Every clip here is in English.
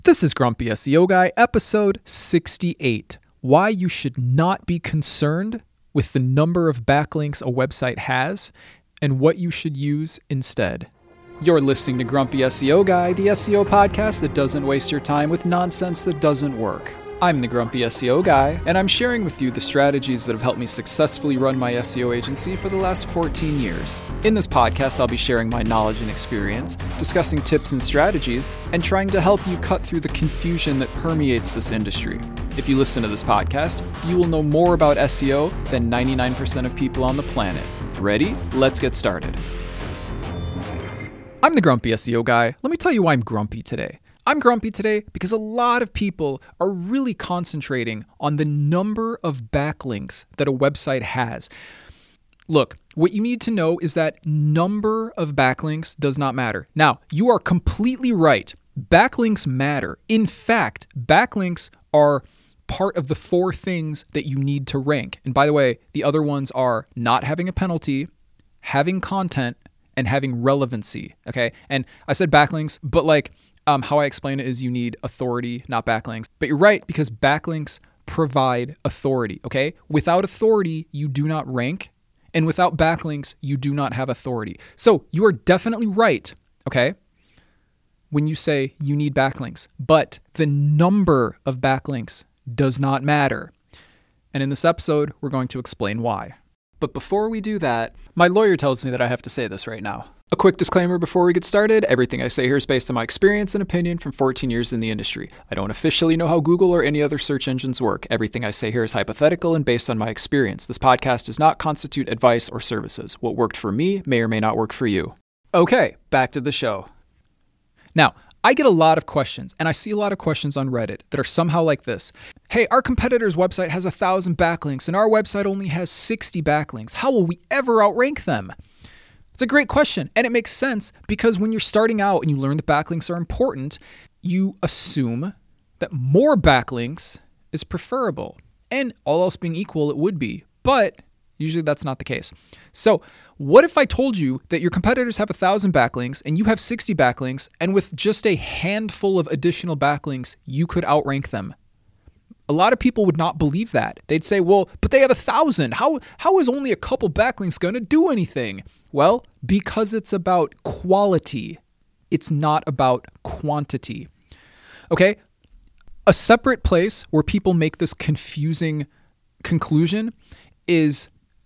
This is Grumpy SEO Guy, episode 68. Why you should not be concerned with the number of backlinks a website has and what you should use instead. You're listening to Grumpy SEO Guy, the SEO podcast that doesn't waste your time with nonsense that doesn't work. I'm the Grumpy SEO Guy, and I'm sharing with you the strategies that have helped me successfully run my SEO agency for the last 14 years. In this podcast, I'll be sharing my knowledge and experience, discussing tips and strategies, and trying to help you cut through the confusion that permeates this industry. If you listen to this podcast, you will know more about SEO than 99% of people on the planet. Ready? Let's get started. I'm the Grumpy SEO Guy. Let me tell you why I'm grumpy today. I'm grumpy today because a lot of people are really concentrating on the number of backlinks that a website has. Look, what you need to know is that number of backlinks does not matter. Now, you are completely right. Backlinks matter. In fact, backlinks are part of the 4 things that you need to rank. And by the way, the other ones are not having a penalty, having content, and having relevancy. Okay. And I said backlinks, but how I explain it is you need authority, not backlinks. But you're right, because backlinks provide authority, okay? Without authority, you do not rank. And without backlinks, you do not have authority. So you are definitely right, okay, when you say you need backlinks. But the number of backlinks does not matter. And in this episode, we're going to explain why. But before we do that, my lawyer tells me that I have to say this right now. A quick disclaimer before we get started, everything I say here is based on my experience and opinion from 14 years in the industry. I don't officially know how Google or any other search engines work. Everything I say here is hypothetical and based on my experience. This podcast does not constitute advice or services. What worked for me may or may not work for you. Okay, back to the show. Now, I get a lot of questions, and I see a lot of questions on Reddit that are somehow like this. Hey, our competitor's website has 1,000 backlinks, and our website only has 60 backlinks. How will we ever outrank them? It's a great question, and it makes sense because when you're starting out and you learn that backlinks are important, you assume that more backlinks is preferable. And all else being equal, it would be, but usually that's not the case. So what if I told you that your competitors have 1,000 backlinks and you have 60 backlinks, and with just a handful of additional backlinks, you could outrank them? A lot of people would not believe that. They'd say, well, but they have 1,000. How is only a couple backlinks going to do anything? Well, because it's about quality. It's not about quantity. Okay? A separate place where people make this confusing conclusion is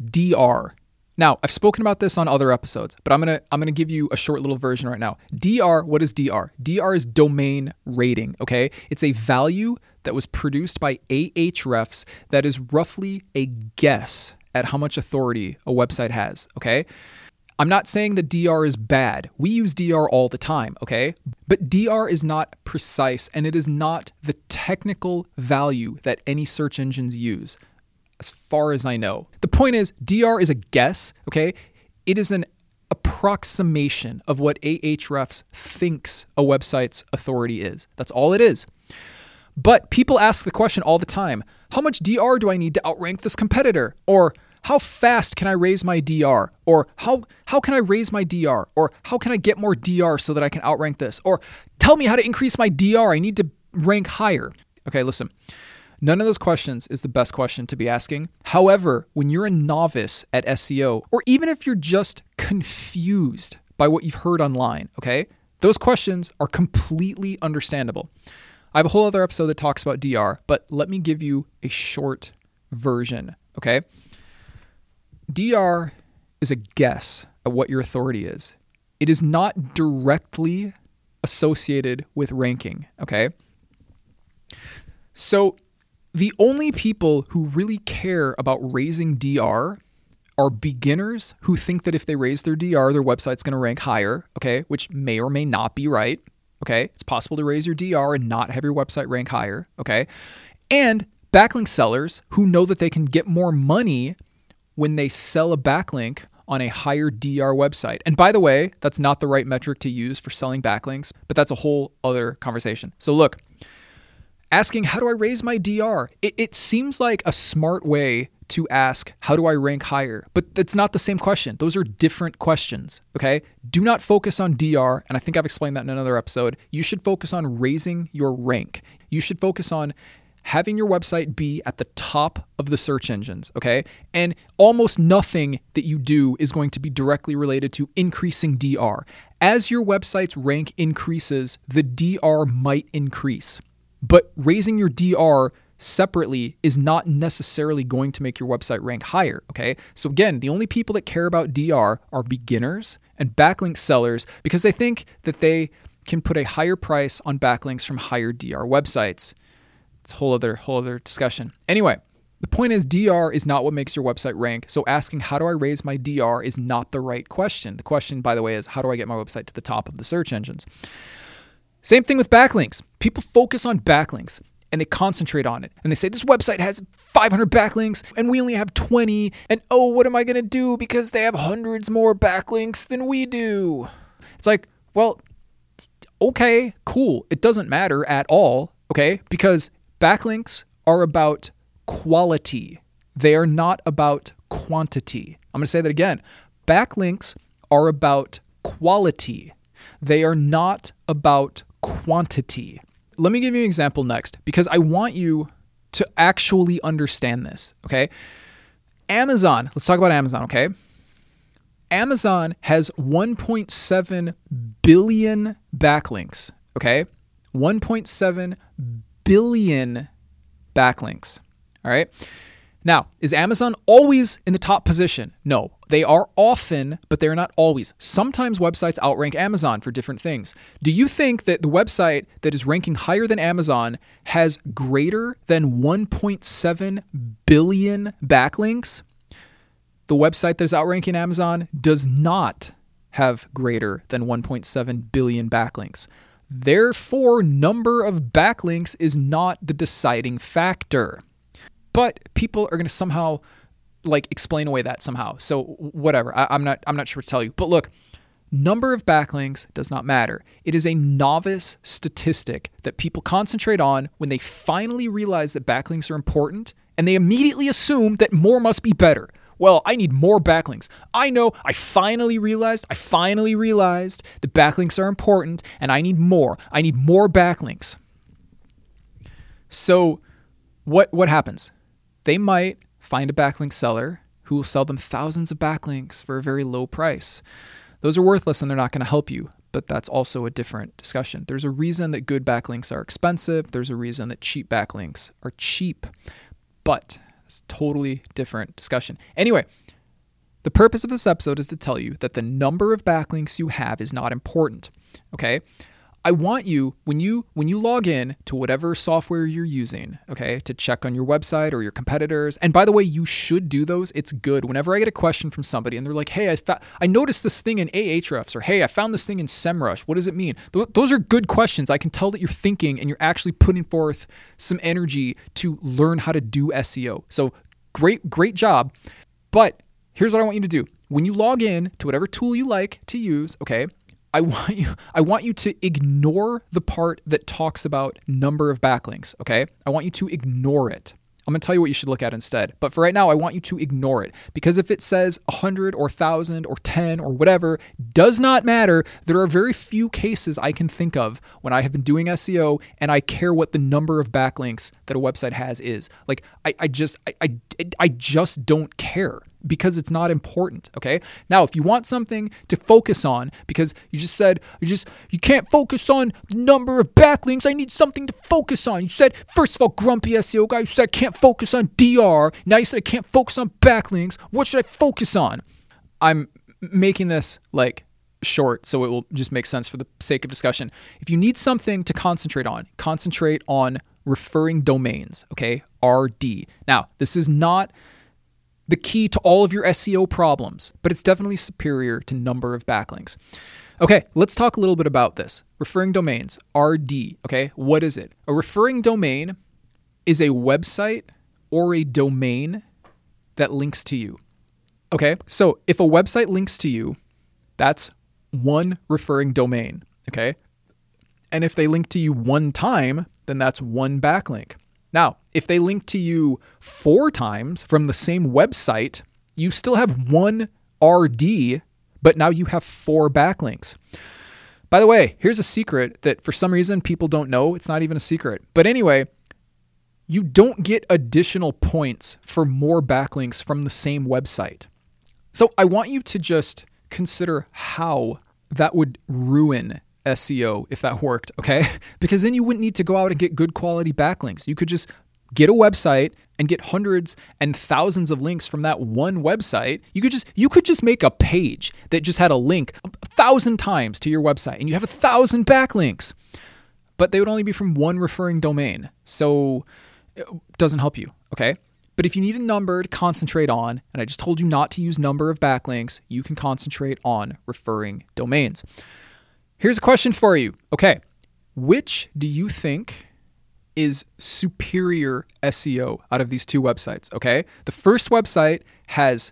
DR. Now, I've spoken about this on other episodes, but I'm gonna give you a short little version right now. DR, what is DR? DR is domain rating, okay? It's a value that was produced by Ahrefs that is roughly a guess at how much authority a website has, okay? I'm not saying that DR is bad. We use DR all the time, okay? But DR is not precise, and it is not the technical value that any search engines use, as far as I know. The point is, DR is a guess, okay? It is an approximation of what Ahrefs thinks a website's authority is. That's all it is. But people ask the question all the time, how much DR do I need to outrank this competitor? Or how fast can I raise my DR? Or how can I raise my DR? Or how can I get more DR so that I can outrank this? Or tell me how to increase my DR. I need to rank higher. Okay, listen. None of those questions is the best question to be asking. However, when you're a novice at SEO, or even if you're just confused by what you've heard online, okay, those questions are completely understandable. I have a whole other episode that talks about DR, but let me give you a short version, okay? DR is a guess at what your authority is. It is not directly associated with ranking, okay? So the only people who really care about raising DR are beginners who think that if they raise their DR, their website's going to rank higher, okay, which may or may not be right, okay? It's possible to raise your DR and not have your website rank higher, okay? And backlink sellers who know that they can get more money when they sell a backlink on a higher DR website. And by the way, that's not the right metric to use for selling backlinks, but that's a whole other conversation. So look, asking how do I raise my DR? It seems like a smart way to ask, how do I rank higher? But it's not the same question. Those are different questions, okay? Do not focus on DR, and I think I've explained that in another episode. You should focus on raising your rank. You should focus on having your website be at the top of the search engines, okay? And almost nothing that you do is going to be directly related to increasing DR. As your website's rank increases, the DR might increase. But raising your DR separately is not necessarily going to make your website rank higher, okay? So again, the only people that care about DR are beginners and backlink sellers because they think that they can put a higher price on backlinks from higher DR websites. It's a whole other discussion. Anyway, the point is DR is not what makes your website rank. So asking how do I raise my DR is not the right question. The question, by the way, is how do I get my website to the top of the search engines? Same thing with backlinks. People focus on backlinks and they concentrate on it. And they say, this website has 500 backlinks and we only have 20. And oh, what am I going to do because they have hundreds more backlinks than we do? It's like, well, okay, cool. It doesn't matter at all, okay? Because backlinks are about quality. They are not about quantity. I'm going to say that again. Backlinks are about quality. They are not about quantity. Let me give you an example next because I want you to actually understand this, okay? Amazon, let's talk about Amazon, okay? Amazon has 1.7 billion backlinks, okay? 1.7 billion backlinks, all right? Now, is Amazon always in the top position? No, they are often, but they're not always. Sometimes websites outrank Amazon for different things. Do you think that the website that is ranking higher than Amazon has greater than 1.7 billion backlinks? The website that is outranking Amazon does not have greater than 1.7 billion backlinks. Therefore, number of backlinks is not the deciding factor. But people are going to somehow explain away that somehow. So whatever, I'm not sure what to tell you. But look, number of backlinks does not matter. It is a novice statistic that people concentrate on when they finally realize that backlinks are important, and they immediately assume that more must be better. Well, I need more backlinks. I know, I finally realized that backlinks are important, and I need more. I need more backlinks. So what happens? They might find a backlink seller who will sell them thousands of backlinks for a very low price. Those are worthless and they're not going to help you, but that's also a different discussion. There's a reason that good backlinks are expensive. There's a reason that cheap backlinks are cheap, but it's a totally different discussion. Anyway, the purpose of this episode is to tell you that the number of backlinks you have is not important, okay? I want you, when you log in to whatever software you're using, okay, to check on your website or your competitors, and by the way, you should do those. It's good. Whenever I get a question from somebody and they're like, hey, I noticed this thing in Ahrefs, or hey, I found this thing in SEMrush. What does it mean? Those are good questions. I can tell that you're thinking and you're actually putting forth some energy to learn how to do SEO. So great job. But here's what I want you to do. When you log in to whatever tool you like to use, okay, I want you to ignore the part that talks about number of backlinks, okay? I want you to ignore it. I'm going to tell you what you should look at instead. But for right now, I want you to ignore it. Because if it says 100 or 1,000 or 10 or whatever, does not matter. There are very few cases I can think of when I have been doing SEO and I care what the number of backlinks that a website has is. Like, I just don't care. Because it's not important, okay? Now, if you want something to focus on, because you just said, you can't focus on the number of backlinks, I need something to focus on. You said, first of all, grumpy SEO guy, you said I can't focus on DR. Now you said I can't focus on backlinks. What should I focus on? I'm making this short so it will just make sense for the sake of discussion. If you need something to concentrate on referring domains, okay? RD. Now, this is not the key to all of your SEO problems, but it's definitely superior to number of backlinks. Okay, let's talk a little bit about this. Referring domains, RD, okay? What is it? A referring domain is a website or a domain that links to you. Okay, so if a website links to you, that's one referring domain, okay? And if they link to you one time, then that's one backlink. Now, if they link to you 4 times from the same website, you still have 1 RD, but now you have 4 backlinks. By the way, here's a secret that for some reason people don't know. It's not even a secret. But anyway, you don't get additional points for more backlinks from the same website. So I want you to just consider how that would ruin SEO if that worked, okay? Because then you wouldn't need to go out and get good quality backlinks. You could just get a website and get hundreds and thousands of links from that one website. You could just make a page that just had a link 1,000 times to your website and you have 1,000 backlinks. But they would only be from one referring domain. So it doesn't help you, okay? But if you need a number to concentrate on, and I just told you not to use number of backlinks, you can concentrate on referring domains. Here's a question for you. Okay, which do you think is superior SEO out of these 2 websites? Okay, the first website has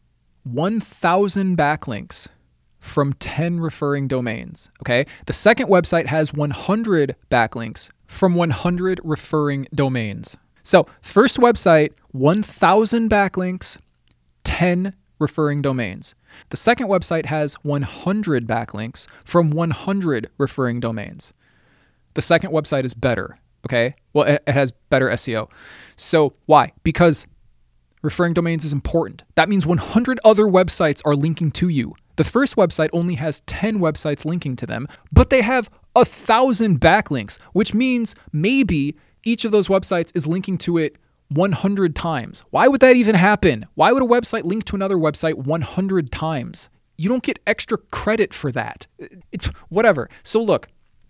1,000 backlinks from 10 referring domains. Okay, the second website has 100 backlinks from 100 referring domains. So, first website, 1,000 backlinks, 10 referring domains. The second website has 100 backlinks from 100 referring domains. The second website is better, okay? Well, it has better SEO. So why? Because referring domains is important. That means 100 other websites are linking to you. The first website only has 10 websites linking to them, but they have 1,000 backlinks, which means maybe each of those websites is linking to it 100 times. Why would that even happen? Why would a website link to another website 100 times? You don't get extra credit for that. It's whatever. So look,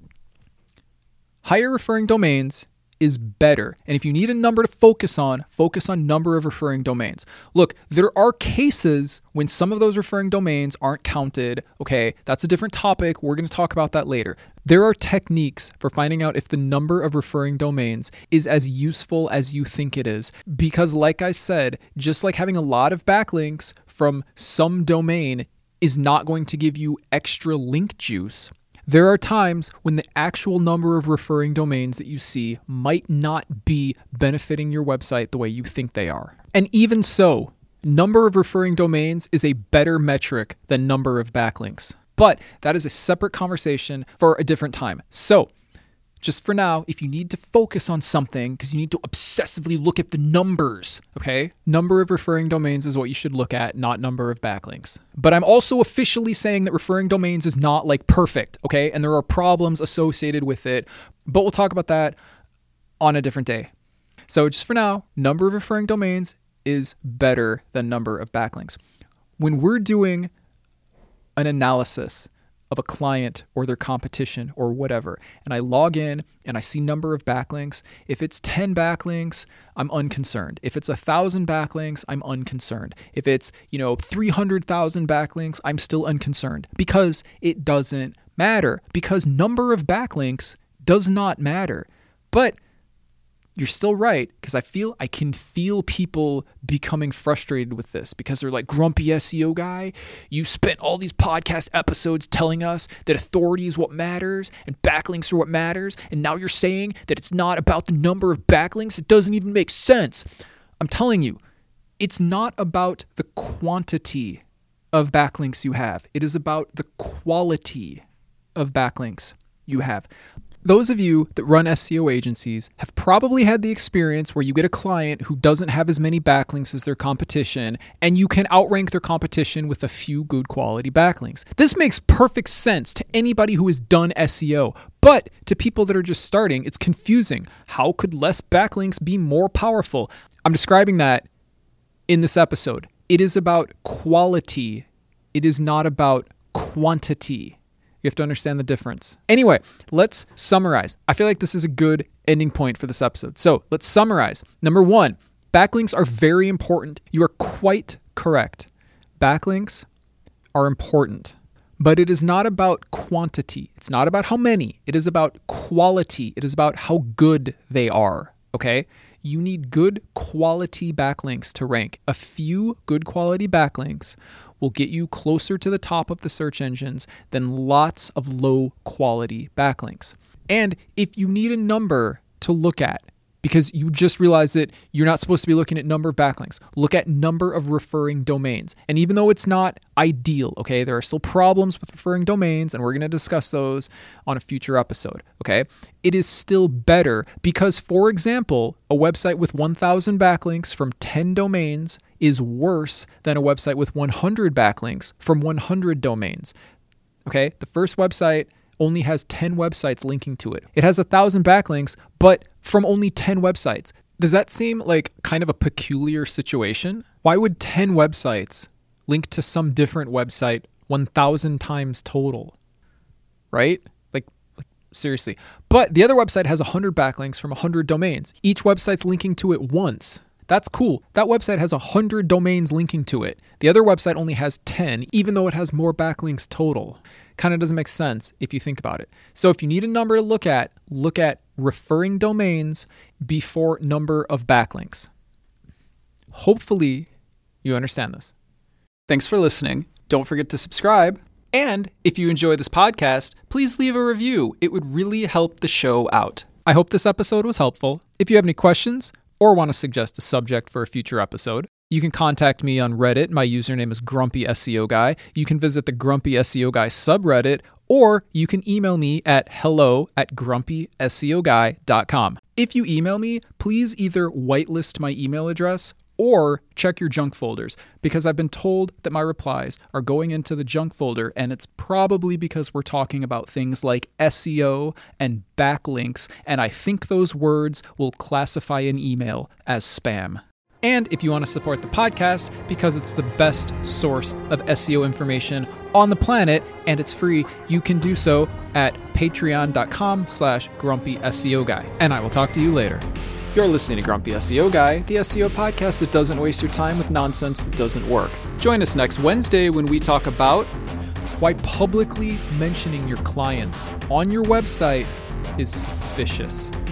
higher referring domains is better. And if you need a number to focus on number of referring domains. Look, there are cases when some of those referring domains aren't counted. Okay, that's a different topic. We're going to talk about that later. There are techniques for finding out if the number of referring domains is as useful as you think it is. Because like I said, just like having a lot of backlinks from some domain is not going to give you extra link juice, there are times when the actual number of referring domains that you see might not be benefiting your website the way you think they are. And even so, number of referring domains is a better metric than number of backlinks. But that is a separate conversation for a different time. So, just for now, if you need to focus on something, because you need to obsessively look at the numbers, okay? Number of referring domains is what you should look at, not number of backlinks. But I'm also officially saying that referring domains is not like perfect, okay? And there are problems associated with it, but we'll talk about that on a different day. So just for now, number of referring domains is better than number of backlinks. When we're doing an analysis of a client or their competition or whatever, and I log in and I see number of backlinks, if it's 10 backlinks, I'm unconcerned. If it's 1,000 backlinks, I'm unconcerned. If it's, 300,000 backlinks, I'm still unconcerned because it doesn't matter, because number of backlinks does not matter. But you're still right, because I can feel people becoming frustrated with this because they're like, grumpy SEO guy, you spent all these podcast episodes telling us that authority is what matters and backlinks are what matters, and now you're saying that it's not about the number of backlinks. It doesn't even make sense. I'm telling you, it's not about the quantity of backlinks you have. It is about the quality of backlinks you have. Those of you that run SEO agencies have probably had the experience where you get a client who doesn't have as many backlinks as their competition, and you can outrank their competition with a few good quality backlinks. This makes perfect sense to anybody who has done SEO, but to people that are just starting, it's confusing. How could less backlinks be more powerful? I'm describing that in this episode. It is about quality. It is not about quantity. You have to understand the difference. Anyway, let's summarize. I feel like this is a good ending point for this episode. So let's summarize. Number 1, backlinks are very important. You are quite correct. Backlinks are important, but it is not about quantity. It's not about how many. It is about quality. It is about how good they are. Okay? You need good quality backlinks to rank. A few good quality backlinks will get you closer to the top of the search engines than lots of low quality backlinks. And if you need a number to look at because you just realized that you're not supposed to be looking at number of backlinks. Look at number of referring domains. And even though it's not ideal, okay, there are still problems with referring domains, and we're going to discuss those on a future episode, okay? It is still better because, for example, a website with 1,000 backlinks from 10 domains is worse than a website with 100 backlinks from 100 domains, okay? The first website only has 10 websites linking to it. It has 1,000 backlinks, but from only 10 websites. Does that seem like kind of a peculiar situation? Why would 10 websites link to some different website 1,000 times total? Right? Like seriously. But the other website has 100 backlinks from 100 domains. Each website's linking to it once. That's cool. That website has 100 domains linking to it. The other website only has 10, even though it has more backlinks total. Kind of doesn't make sense if you think about it. So if you need a number to look at referring domains before number of backlinks. Hopefully you understand this. Thanks for listening. Don't forget to subscribe. And if you enjoy this podcast, please leave a review. It would really help the show out. I hope this episode was helpful. If you have any questions or want to suggest a subject for a future episode, you can contact me on Reddit. My username is Grumpy SEO Guy. You can visit the Grumpy SEO Guy subreddit, or you can email me at hello@grumpyseoguy.com. If you email me, please either whitelist my email address or check your junk folders, because I've been told that my replies are going into the junk folder, and it's probably because we're talking about things like SEO and backlinks, and I think those words will classify an email as spam. And if you want to support the podcast, because it's the best source of SEO information on the planet, and it's free, you can do so at patreon.com/grumpySEOguy. And I will talk to you later. You're listening to Grumpy SEO Guy, the SEO podcast that doesn't waste your time with nonsense that doesn't work. Join us next Wednesday when we talk about why publicly mentioning your clients on your website is suspicious.